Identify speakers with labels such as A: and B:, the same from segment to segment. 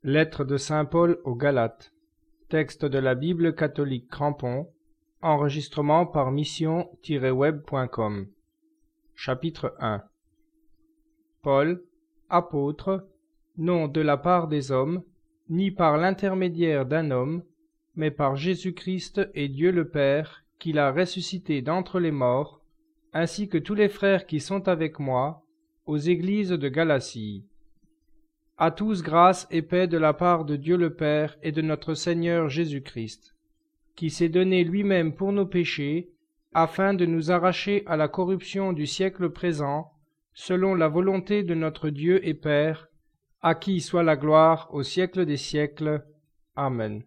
A: Lettre de saint Paul aux Galates. Texte de la Bible catholique Crampon. Enregistrement par mission-web.com. Chapitre 1. Paul, apôtre, non de la part des hommes, ni par l'intermédiaire d'un homme, mais par Jésus-Christ et Dieu le Père, qui l'a ressuscité d'entre les morts, ainsi que tous les frères qui sont avec moi, aux églises de Galatie. À tous grâce et paix de la part de Dieu le Père et de notre Seigneur Jésus-Christ, qui s'est donné lui-même pour nos péchés, afin de nous arracher à la corruption du siècle présent, selon la volonté de notre Dieu et Père, à qui soit la gloire au siècle des siècles. Amen.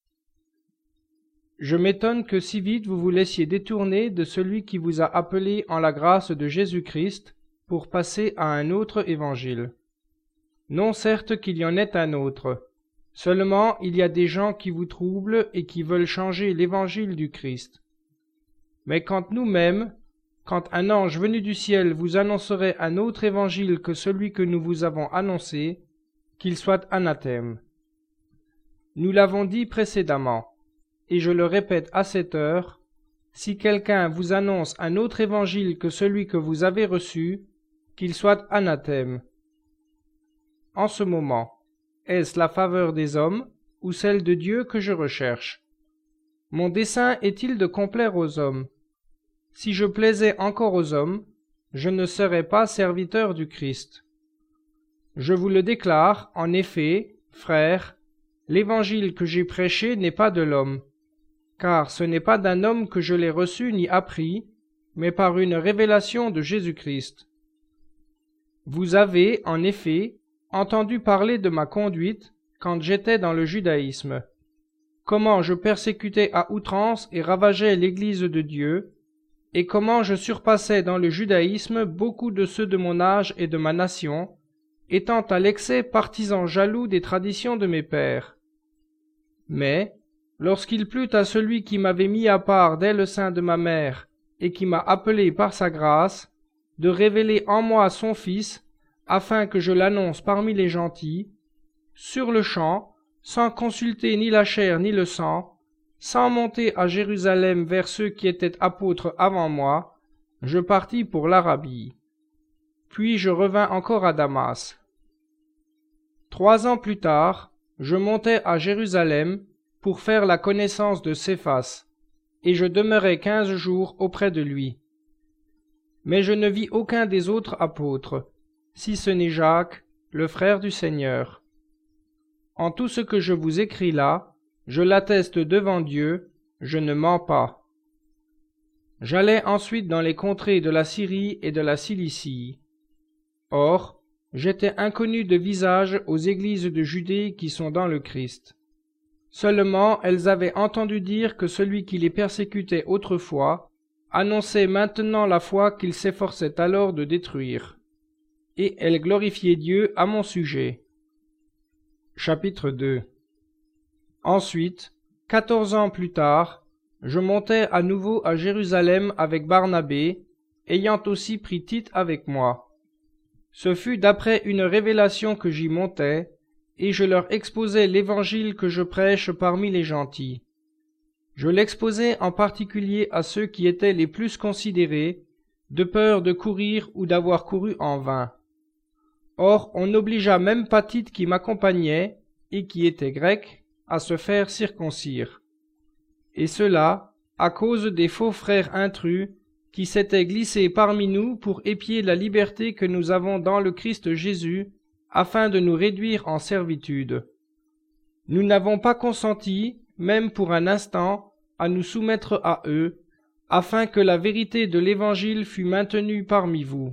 A: Je m'étonne que si vite vous vous laissiez détourner de celui qui vous a appelé en la grâce de Jésus-Christ pour passer à un autre évangile. Non certes qu'il y en ait un autre, seulement il y a des gens qui vous troublent et qui veulent changer l'évangile du Christ. Mais quand un ange venu du ciel vous annoncerait un autre évangile que celui que nous vous avons annoncé, qu'il soit anathème. Nous l'avons dit précédemment, et je le répète à cette heure, si quelqu'un vous annonce un autre évangile que celui que vous avez reçu, qu'il soit anathème. En ce moment, est-ce la faveur des hommes ou celle de Dieu que je recherche? Mon dessein est-il de complaire aux hommes? Si je plaisais encore aux hommes, je ne serais pas serviteur du Christ. Je vous le déclare, en effet, frères, l'évangile que j'ai prêché n'est pas de l'homme, car ce n'est pas d'un homme que je l'ai reçu ni appris, mais par une révélation de Jésus-Christ. Vous avez, en effet, entendu parler de ma conduite quand j'étais dans le judaïsme, comment je persécutais à outrance et ravageais l'Église de Dieu, et comment je surpassais dans le judaïsme beaucoup de ceux de mon âge et de ma nation, étant à l'excès partisan jaloux des traditions de mes pères. Mais, lorsqu'il plut à celui qui m'avait mis à part dès le sein de ma mère, et qui m'a appelé par sa grâce, de révéler en moi son Fils, afin que je l'annonce parmi les gentils, sur-le-champ, sans consulter ni la chair ni le sang, sans monter à Jérusalem vers ceux qui étaient apôtres avant moi, je partis pour l'Arabie. Puis je revins encore à Damas. 3 ans plus tard, je montai à Jérusalem pour faire la connaissance de Céphas, et je demeurai 15 jours auprès de lui. Mais je ne vis aucun des autres apôtres, si ce n'est Jacques, le frère du Seigneur. En tout ce que je vous écris là, je l'atteste devant Dieu, je ne mens pas. J'allai ensuite dans les contrées de la Syrie et de la Cilicie. Or, j'étais inconnu de visage aux églises de Judée qui sont dans le Christ. Seulement elles avaient entendu dire que celui qui les persécutait autrefois annonçait maintenant la foi qu'il s'efforçait alors de détruire. Et elles glorifiaient Dieu à mon sujet. Chapitre 2. Ensuite, 14 ans plus tard, je montai à nouveau à Jérusalem avec Barnabé, ayant aussi pris Tite avec moi. Ce fut d'après une révélation que j'y montai, et je leur exposai l'évangile que je prêche parmi les gentils. Je l'exposai en particulier à ceux qui étaient les plus considérés, de peur de courir ou d'avoir couru en vain. Or, on n'obligea même pas Tite qui m'accompagnait, et qui était grec, à se faire circoncire. Et cela, à cause des faux frères intrus, qui s'étaient glissés parmi nous pour épier la liberté que nous avons dans le Christ Jésus, afin de nous réduire en servitude. Nous n'avons pas consenti, même pour un instant, à nous soumettre à eux, afin que la vérité de l'Évangile fût maintenue parmi vous.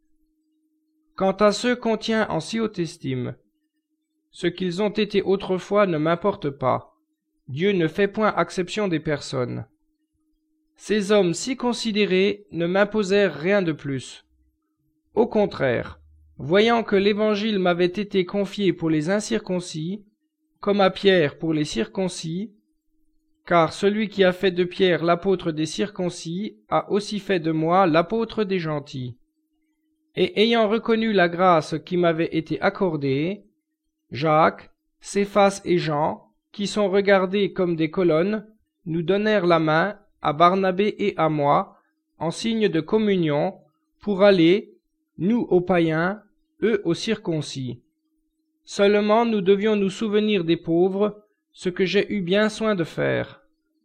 A: Quant à ceux qu'on tient en si haute estime, ce qu'ils ont été autrefois ne m'importe pas. Dieu ne fait point acception des personnes. Ces hommes si considérés ne m'imposèrent rien de plus. Au contraire, voyant que l'Évangile m'avait été confié pour les incirconcis, comme à Pierre pour les circoncis, car celui qui a fait de Pierre l'apôtre des circoncis a aussi fait de moi l'apôtre des gentils. Et ayant reconnu la grâce qui m'avait été accordée, Jacques, Céphas et Jean, qui sont regardés comme des colonnes, nous donnèrent la main, à Barnabé et à moi, en signe de communion, pour aller, nous aux païens, eux aux circoncis. Seulement nous devions nous souvenir des pauvres, ce que j'ai eu bien soin de faire.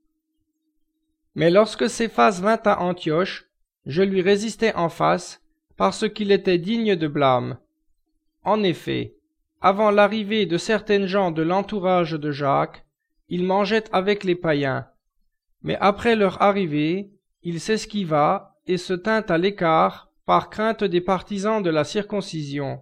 A: Mais lorsque Céphas vint à Antioche, je lui résistai en face, parce qu'il était digne de blâme. En effet, avant l'arrivée de certaines gens de l'entourage de Jacques, il mangeait avec les païens. Mais après leur arrivée, il s'esquiva et se tint à l'écart par crainte des partisans de la circoncision.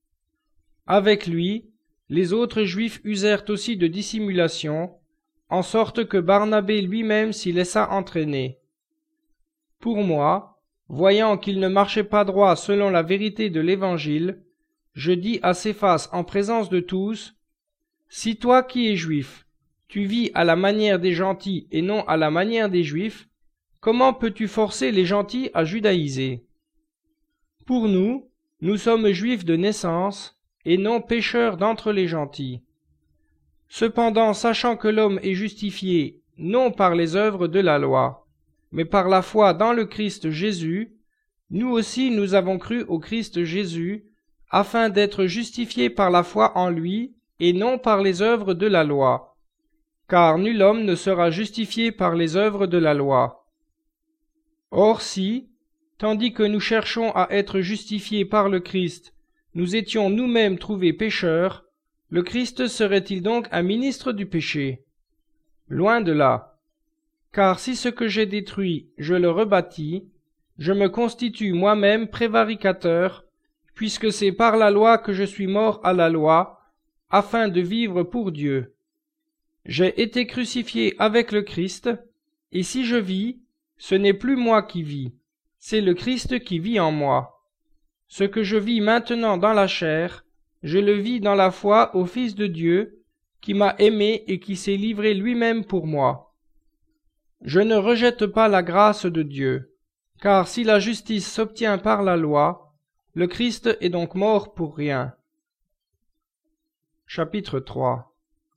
A: Avec lui, les autres Juifs usèrent aussi de dissimulation, en sorte que Barnabé lui-même s'y laissa entraîner. Pour moi, voyant qu'il ne marchait pas droit selon la vérité de l'Évangile, je dis à Céphas en présence de tous, « Si toi qui es juif, tu vis à la manière des gentils et non à la manière des Juifs, comment peux-tu forcer les gentils à judaïser? Pour nous, nous sommes juifs de naissance, et non pécheurs d'entre les gentils. Cependant, sachant que l'homme est justifié non par les œuvres de la loi, mais par la foi dans le Christ Jésus, nous aussi nous avons cru au Christ Jésus, afin d'être justifiés par la foi en lui, et non par les œuvres de la loi. Car nul homme ne sera justifié par les œuvres de la loi. Or si, tandis que nous cherchons à être justifiés par le Christ, nous étions nous-mêmes trouvés pécheurs, le Christ serait-il donc un ministre du péché? Loin de là. Car si ce que j'ai détruit, je le rebâtis, je me constitue moi-même prévaricateur, puisque c'est par la loi que je suis mort à la loi, afin de vivre pour Dieu. J'ai été crucifié avec le Christ, et si je vis, ce n'est plus moi qui vis, c'est le Christ qui vit en moi. Ce que je vis maintenant dans la chair, je le vis dans la foi au Fils de Dieu, qui m'a aimé et qui s'est livré lui-même pour moi. Je ne rejette pas la grâce de Dieu, car si la justice s'obtient par la loi, le Christ est donc mort pour rien. Chapitre 3.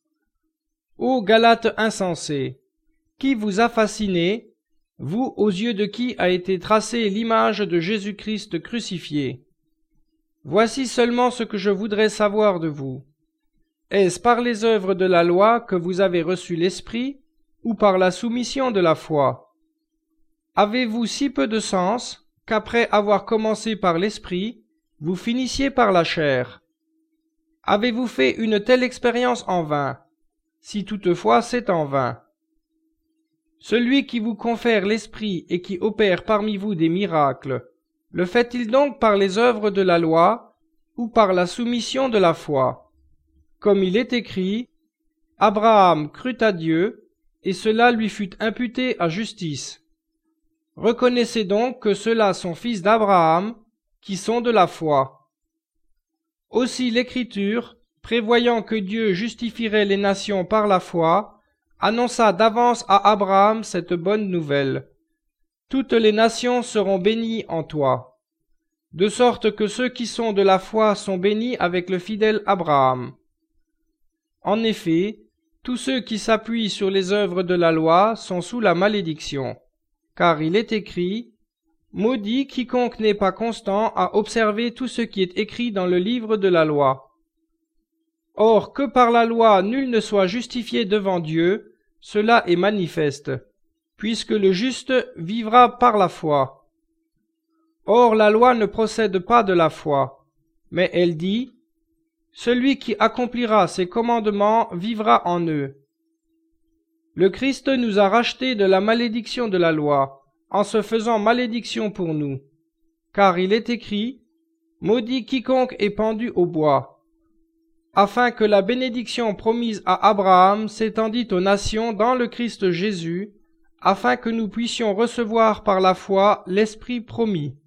A: Ô Galates insensés, qui vous a fasciné, vous aux yeux de qui a été tracée l'image de Jésus-Christ crucifié? Voici seulement ce que je voudrais savoir de vous. Est-ce par les œuvres de la loi que vous avez reçu l'Esprit, ou par la soumission de la foi? Avez-vous si peu de sens qu'après avoir commencé par l'Esprit, vous finissiez par la chair? Avez-vous fait une telle expérience en vain, si toutefois c'est en vain? Celui qui vous confère l'Esprit et qui opère parmi vous des miracles, le fait-il donc par les œuvres de la loi ou par la soumission de la foi? Comme il est écrit, Abraham crut à Dieu, et cela lui fut imputé à justice. Reconnaissez donc que ceux-là sont fils d'Abraham, qui sont de la foi. Aussi l'Écriture, prévoyant que Dieu justifierait les nations par la foi, annonça d'avance à Abraham cette bonne nouvelle. Toutes les nations seront bénies en toi. De sorte que ceux qui sont de la foi sont bénis avec le fidèle Abraham. En effet, tous ceux qui s'appuient sur les œuvres de la loi sont sous la malédiction. Car il est écrit, « Maudit quiconque n'est pas constant à observer tout ce qui est écrit dans le livre de la loi. » Or, que par la loi nul ne soit justifié devant Dieu, cela est manifeste, puisque le juste vivra par la foi. Or, la loi ne procède pas de la foi, mais elle dit, « Celui qui accomplira ses commandements vivra en eux. » Le Christ nous a rachetés de la malédiction de la loi, en se faisant malédiction pour nous, car il est écrit, « Maudit quiconque est pendu au bois », afin que la bénédiction promise à Abraham s'étendît aux nations dans le Christ Jésus, afin que nous puissions recevoir par la foi l'Esprit promis.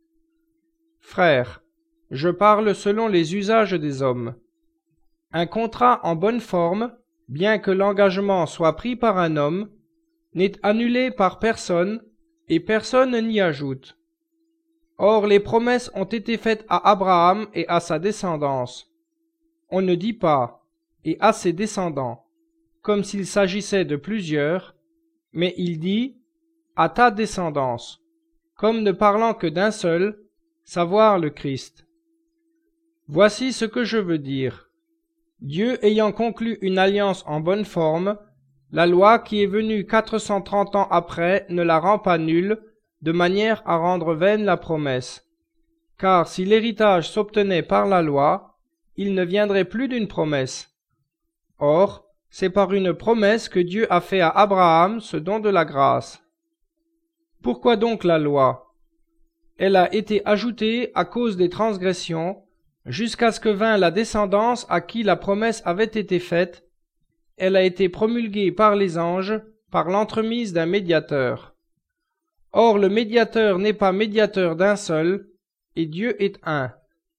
A: Frères, je parle selon les usages des hommes. Un contrat en bonne forme, bien que l'engagement soit pris par un homme, n'est annulé par personne, et personne n'y ajoute. Or les promesses ont été faites à Abraham et à sa descendance. On ne dit pas et à ses descendants, comme s'il s'agissait de plusieurs, mais il dit « à ta descendance », comme ne parlant que d'un seul, savoir le Christ. Voici ce que je veux dire. Dieu ayant conclu une alliance en bonne forme, la loi qui est venue 430 ans après ne la rend pas nulle, de manière à rendre vaine la promesse. Car si l'héritage s'obtenait par la loi, il ne viendrait plus d'une promesse. Or, c'est par une promesse que Dieu a fait à Abraham ce don de la grâce. Pourquoi donc la loi? Elle a été ajoutée à cause des transgressions, jusqu'à ce que vînt la descendance à qui la promesse avait été faite. Elle a été promulguée par les anges, par l'entremise d'un médiateur. Or le médiateur n'est pas médiateur d'un seul, et Dieu est un.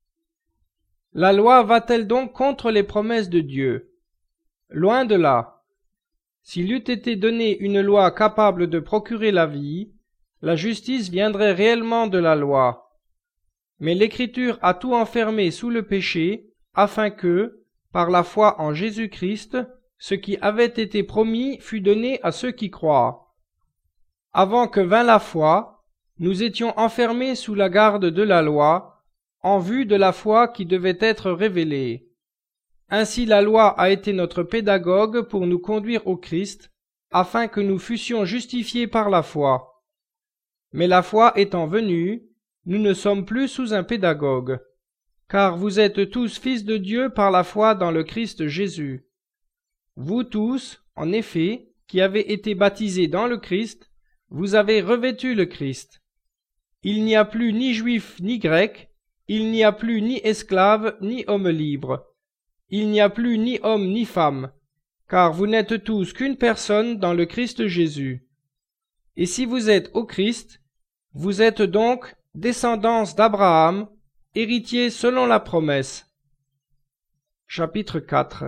A: La loi va-t-elle donc contre les promesses de Dieu? Loin de là. S'il eût été donné une loi capable de procurer la vie, la justice viendrait réellement de la loi. Mais l'Écriture a tout enfermé sous le péché, afin que, par la foi en Jésus-Christ, ce qui avait été promis fût donné à ceux qui croient. Avant que vînt la foi, nous étions enfermés sous la garde de la loi, en vue de la foi qui devait être révélée. Ainsi la loi a été notre pédagogue pour nous conduire au Christ, afin que nous fussions justifiés par la foi. Mais la foi étant venue, nous ne sommes plus sous un pédagogue, car vous êtes tous fils de Dieu par la foi dans le Christ Jésus. Vous tous, en effet, qui avez été baptisés dans le Christ, vous avez revêtu le Christ. Il n'y a plus ni juif ni grec, il n'y a plus ni esclave ni homme libre, il n'y a plus ni homme ni femme, car vous n'êtes tous qu'une personne dans le Christ Jésus. Et si vous êtes au Christ, vous êtes donc descendance d'Abraham, héritier selon la promesse. Chapitre 4.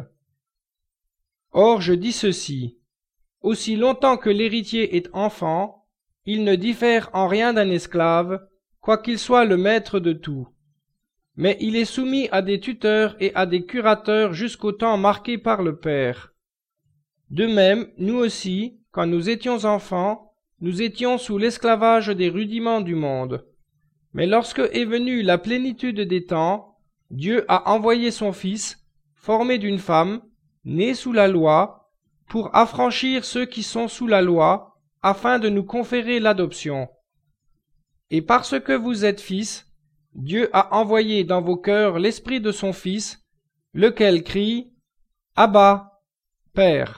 A: Or je dis ceci, aussi longtemps que l'héritier est enfant, il ne diffère en rien d'un esclave, quoiqu'il soit le maître de tout. Mais il est soumis à des tuteurs et à des curateurs jusqu'au temps marqué par le Père. De même, nous aussi, quand nous étions enfants, nous étions sous l'esclavage des rudiments du monde. Mais lorsque est venue la plénitude des temps, Dieu a envoyé son Fils, formé d'une femme, né sous la loi, pour affranchir ceux qui sont sous la loi, afin de nous conférer l'adoption. Et parce que vous êtes fils, Dieu a envoyé dans vos cœurs l'Esprit de son Fils, lequel crie « Abba, Père ».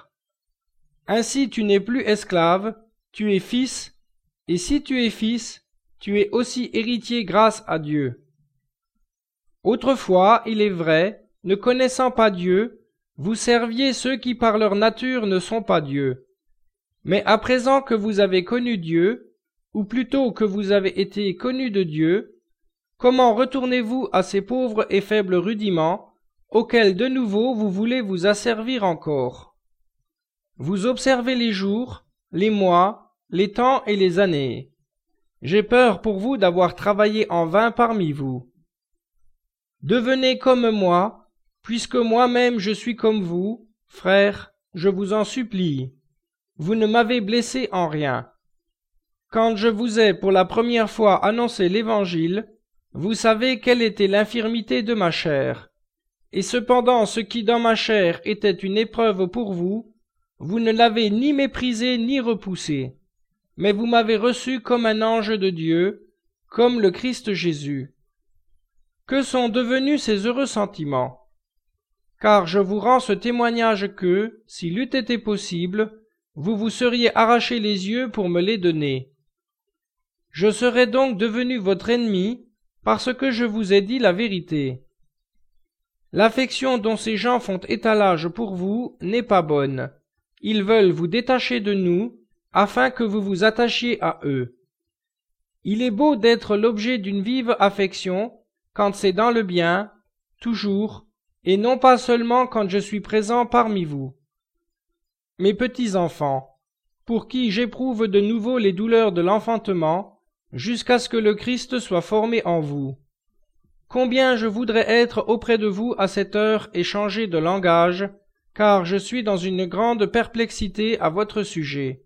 A: Ainsi tu n'es plus esclave, tu es fils, et si tu es fils, tu es aussi héritier grâce à Dieu. Autrefois, il est vrai, ne connaissant pas Dieu, vous serviez ceux qui par leur nature ne sont pas Dieu. Mais à présent que vous avez connu Dieu, ou plutôt que vous avez été connus de Dieu, comment retournez-vous à ces pauvres et faibles rudiments, auxquels de nouveau vous voulez vous asservir encore? Vous observez les jours, les mois, les temps et les années. J'ai peur pour vous d'avoir travaillé en vain parmi vous. Devenez comme moi, puisque moi-même je suis comme vous, frères, je vous en supplie. Vous ne m'avez blessé en rien. Quand je vous ai pour la première fois annoncé l'Évangile, vous savez quelle était l'infirmité de ma chair. Et cependant ce qui dans ma chair était une épreuve pour vous, vous ne l'avez ni méprisé ni repoussé, mais vous m'avez reçu comme un ange de Dieu, comme le Christ Jésus. Que sont devenus ces heureux sentiments? Car je vous rends ce témoignage que, s'il eût été possible, vous vous seriez arraché les yeux pour me les donner. Je serais donc devenu votre ennemi, parce que je vous ai dit la vérité. L'affection dont ces gens font étalage pour vous n'est pas bonne. Ils veulent vous détacher de nous, afin que vous vous attachiez à eux. Il est beau d'être l'objet d'une vive affection, quand c'est dans le bien, toujours, et non pas seulement quand je suis présent parmi vous. Mes petits enfants, pour qui j'éprouve de nouveau les douleurs de l'enfantement, jusqu'à ce que le Christ soit formé en vous. Combien je voudrais être auprès de vous à cette heure et changer de langage, car je suis dans une grande perplexité à votre sujet.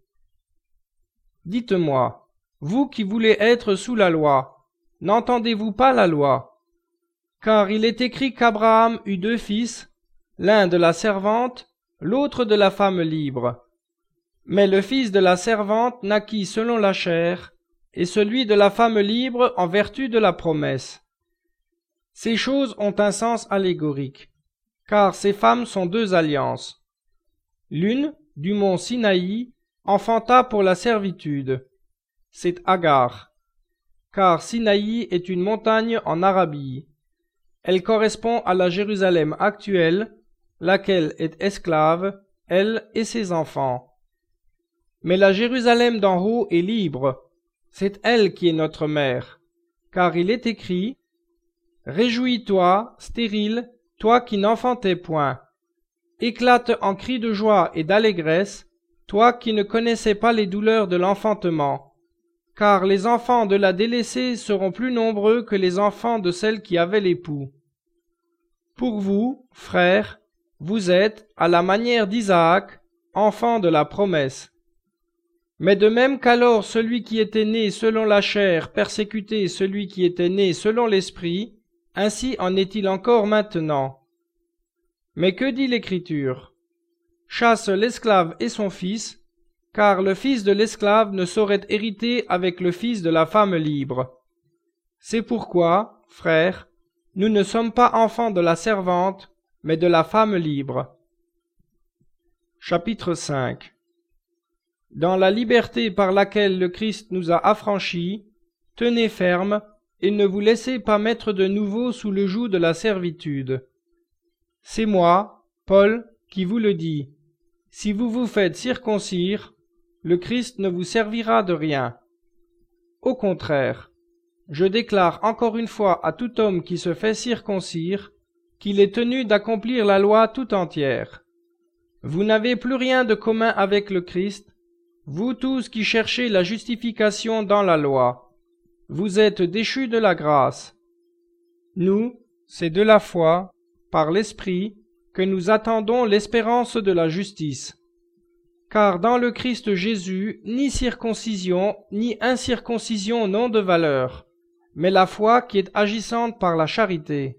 A: Dites-moi, vous qui voulez être sous la loi, n'entendez-vous pas la loi? Car il est écrit qu'Abraham eut 2 fils, l'un de la servante, l'autre de la femme libre. Mais le fils de la servante naquit selon la chair, et celui de la femme libre en vertu de la promesse. Ces choses ont un sens allégorique, car ces femmes sont 2 alliances. L'une, du mont Sinaï, enfanta pour la servitude. C'est Agar, car Sinaï est une montagne en Arabie. Elle correspond à la Jérusalem actuelle, laquelle est esclave, elle et ses enfants. Mais la Jérusalem d'en haut est libre, c'est elle qui est notre mère, car il est écrit « Réjouis-toi, stérile, toi qui n'enfantais point. Éclate en cris de joie et d'allégresse, toi qui ne connaissais pas les douleurs de l'enfantement. Car les enfants de la délaissée seront plus nombreux que les enfants de celle qui avait l'époux. Pour vous, frères, vous êtes, à la manière d'Isaac, enfants de la promesse. Mais de même qu'alors celui qui était né selon la chair persécutait celui qui était né selon l'esprit, ainsi en est-il encore maintenant. Mais que dit l'Écriture? Chasse l'esclave et son fils, car le fils de l'esclave ne saurait hériter avec le fils de la femme libre. C'est pourquoi, frères, nous ne sommes pas enfants de la servante, mais de la femme libre. Chapitre 5. Dans la liberté par laquelle le Christ nous a affranchis, tenez ferme, et ne vous laissez pas mettre de nouveau sous le joug de la servitude. C'est moi, Paul, qui vous le dis. Si vous vous faites circoncire, le Christ ne vous servira de rien. Au contraire, je déclare encore une fois à tout homme qui se fait circoncire qu'il est tenu d'accomplir la loi tout entière. Vous n'avez plus rien de commun avec le Christ, vous tous qui cherchez la justification dans la loi. Vous êtes déchus de la grâce. Nous, c'est de la foi, par l'Esprit, que nous attendons l'espérance de la justice. Car dans le Christ Jésus, ni circoncision, ni incirconcision n'ont de valeur, mais la foi qui est agissante par la charité.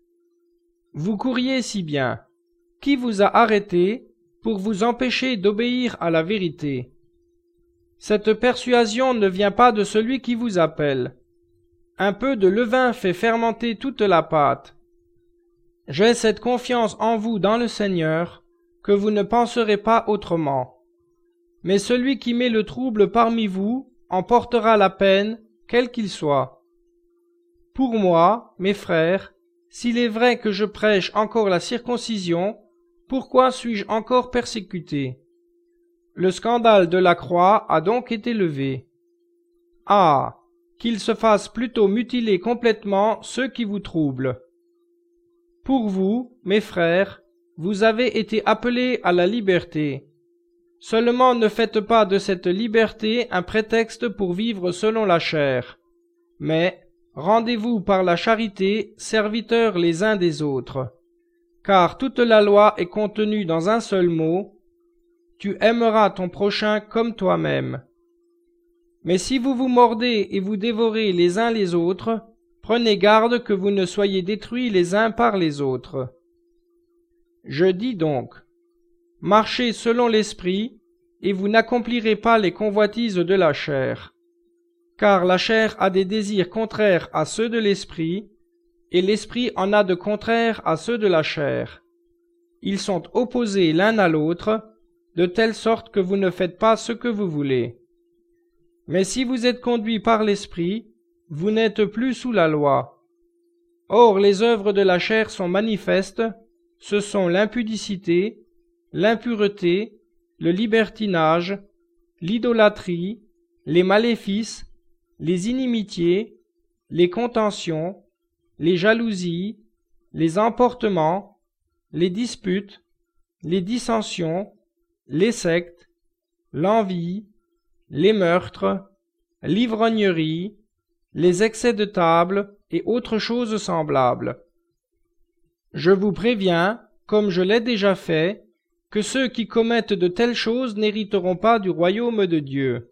A: Vous couriez si bien. Qui vous a arrêté pour vous empêcher d'obéir à la vérité? Cette persuasion ne vient pas de celui qui vous appelle. Un peu de levain fait fermenter toute la pâte. J'ai cette confiance en vous dans le Seigneur, que vous ne penserez pas autrement. Mais celui qui met le trouble parmi vous en portera la peine, quel qu'il soit. Pour moi, mes frères, s'il est vrai que je prêche encore la circoncision, pourquoi suis-je encore persécuté? Le scandale de la croix a donc été levé. Ah, qu'ils se fassent plutôt mutiler complètement ceux qui vous troublent. Pour vous, mes frères, vous avez été appelés à la liberté. Seulement ne faites pas de cette liberté un prétexte pour vivre selon la chair, mais rendez-vous par la charité serviteurs les uns des autres. Car toute la loi est contenue dans un seul mot, tu aimeras ton prochain comme toi-même. Mais si vous vous mordez et vous dévorez les uns les autres, prenez garde que vous ne soyez détruits les uns par les autres. Je dis donc, marchez selon l'esprit, et vous n'accomplirez pas les convoitises de la chair. Car la chair a des désirs contraires à ceux de l'esprit, et l'esprit en a de contraires à ceux de la chair. Ils sont opposés l'un à l'autre, de telle sorte que vous ne faites pas ce que vous voulez. Mais si vous êtes conduits par l'esprit, vous n'êtes plus sous la loi. Or les œuvres de la chair sont manifestes, ce sont l'impudicité, l'impureté, le libertinage, l'idolâtrie, les maléfices, les inimitiés, les contentions, les jalousies, les emportements, les disputes, les dissensions, les sectes, l'envie, les meurtres, l'ivrognerie, les excès de table et autres choses semblables. Je vous préviens, comme je l'ai déjà fait, que ceux qui commettent de telles choses n'hériteront pas du royaume de Dieu.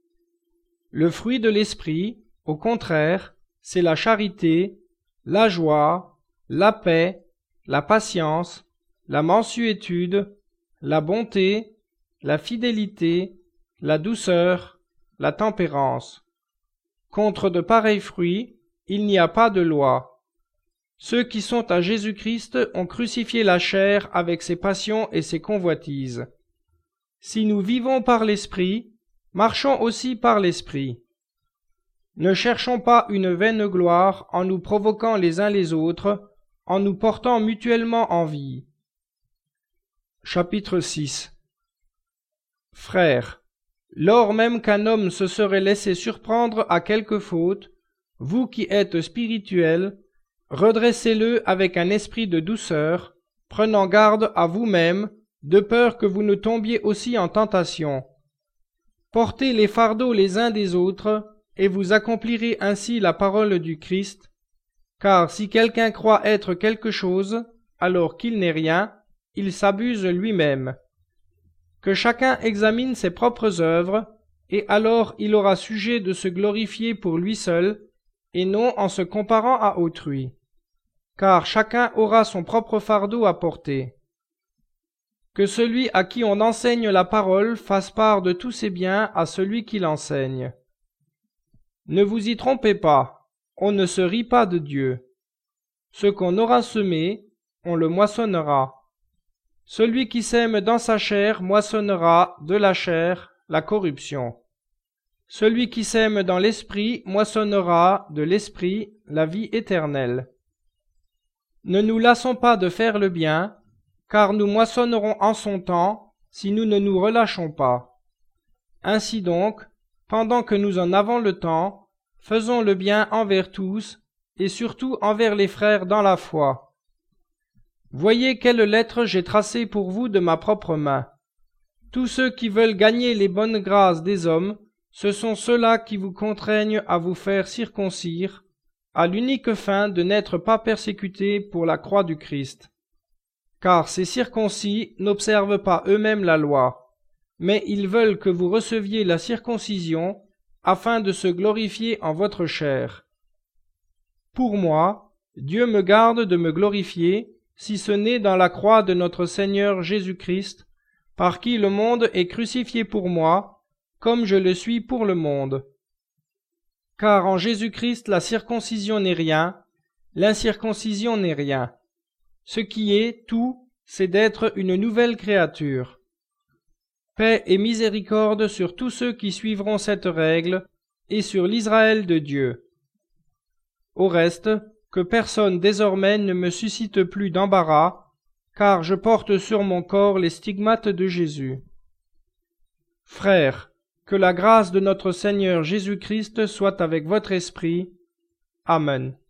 A: Le fruit de l'esprit, au contraire, c'est la charité, la joie, la paix, la patience, la mansuétude, la bonté, la fidélité, la douceur, la tempérance. Contre de pareils fruits, il n'y a pas de loi. Ceux qui sont à Jésus-Christ ont crucifié la chair avec ses passions et ses convoitises. Si nous vivons par l'Esprit, marchons aussi par l'Esprit. Ne cherchons pas une vaine gloire en nous provoquant les uns les autres, en nous portant mutuellement envie. Chapitre 6. Frères, lors même qu'un homme se serait laissé surprendre à quelque faute, vous qui êtes spirituels, redressez-le avec un esprit de douceur, prenant garde à vous-même, de peur que vous ne tombiez aussi en tentation. Portez les fardeaux les uns des autres, et vous accomplirez ainsi la parole du Christ, car si quelqu'un croit être quelque chose, alors qu'il n'est rien, il s'abuse lui-même. Que chacun examine ses propres œuvres, et alors il aura sujet de se glorifier pour lui seul, et non en se comparant à autrui. Car chacun aura son propre fardeau à porter. Que celui à qui on enseigne la parole fasse part de tous ses biens à celui qui l'enseigne. Ne vous y trompez pas, on ne se rit pas de Dieu. Ce qu'on aura semé, on le moissonnera. Celui qui sème dans sa chair moissonnera de la chair la corruption. Celui qui sème dans l'esprit moissonnera de l'esprit la vie éternelle. Ne nous lassons pas de faire le bien, car nous moissonnerons en son temps si nous ne nous relâchons pas. Ainsi donc, pendant que nous en avons le temps, faisons le bien envers tous, et surtout envers les frères dans la foi. Voyez quelle lettre j'ai tracée pour vous de ma propre main. Tous ceux qui veulent gagner les bonnes grâces des hommes, ce sont ceux-là qui vous contraignent à vous faire circoncire, à l'unique fin de n'être pas persécutés pour la croix du Christ. Car ces circoncis n'observent pas eux-mêmes la loi, mais ils veulent que vous receviez la circoncision, afin de se glorifier en votre chair. Pour moi, Dieu me garde de me glorifier, si ce n'est dans la croix de notre Seigneur Jésus-Christ, par qui le monde est crucifié pour moi, comme je le suis pour le monde. Car en Jésus-Christ la circoncision n'est rien, l'incirconcision n'est rien. Ce qui est tout, c'est d'être une nouvelle créature. Paix et miséricorde sur tous ceux qui suivront cette règle, et sur l'Israël de Dieu. Au reste, que personne désormais ne me suscite plus d'embarras, car je porte sur mon corps les stigmates de Jésus. Frères, que la grâce de notre Seigneur Jésus-Christ soit avec votre esprit. Amen.